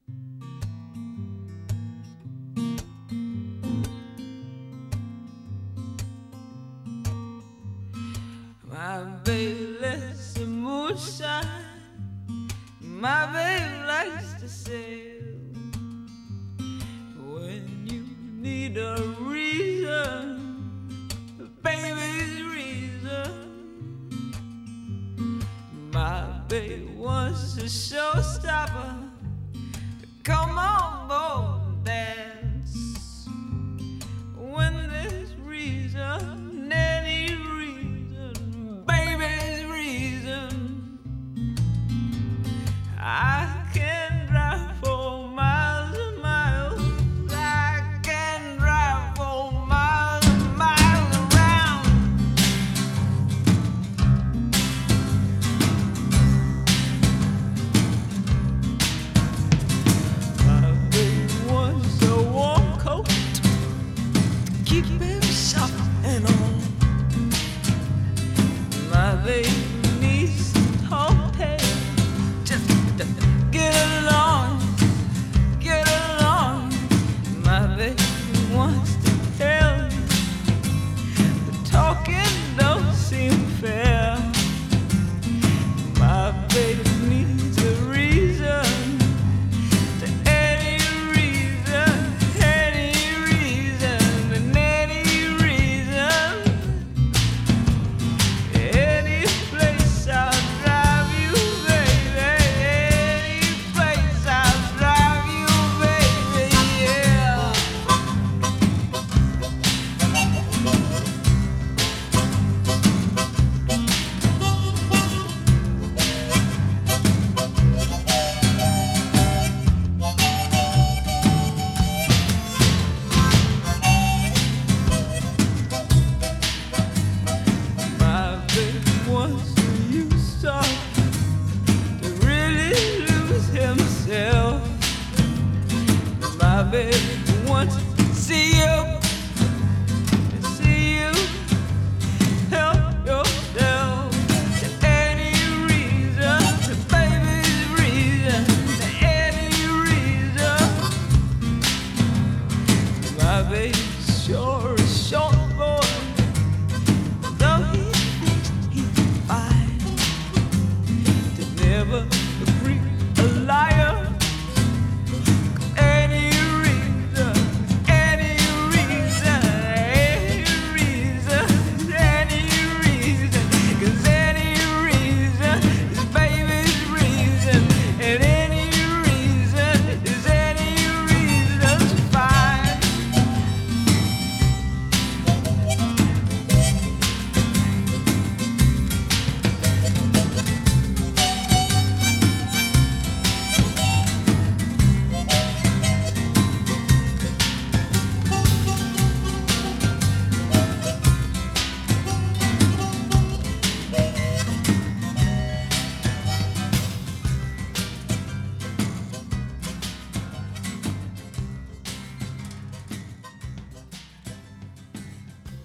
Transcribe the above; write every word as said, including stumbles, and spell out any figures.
My baby lets the moon shine. My baby likes to sail. When you need a reason, baby's reason. My baby wants a showstopper to come on board and dance. When there's reason, any reason, baby's reason, I can drive for miles and miles. I can drive for miles and miles around. My baby wants a warm coat to keep him sharp and on. My baby needs a tall tale just to get along, get along. My baby wants to tell you the talking don't seem fair. My baby needs a reason, to any reason, any reason, and any reason. Any place I'll drive you, baby. Any place I'll drive you, baby, yeah. My baby wants you start to really lose himself. My baby wants to see you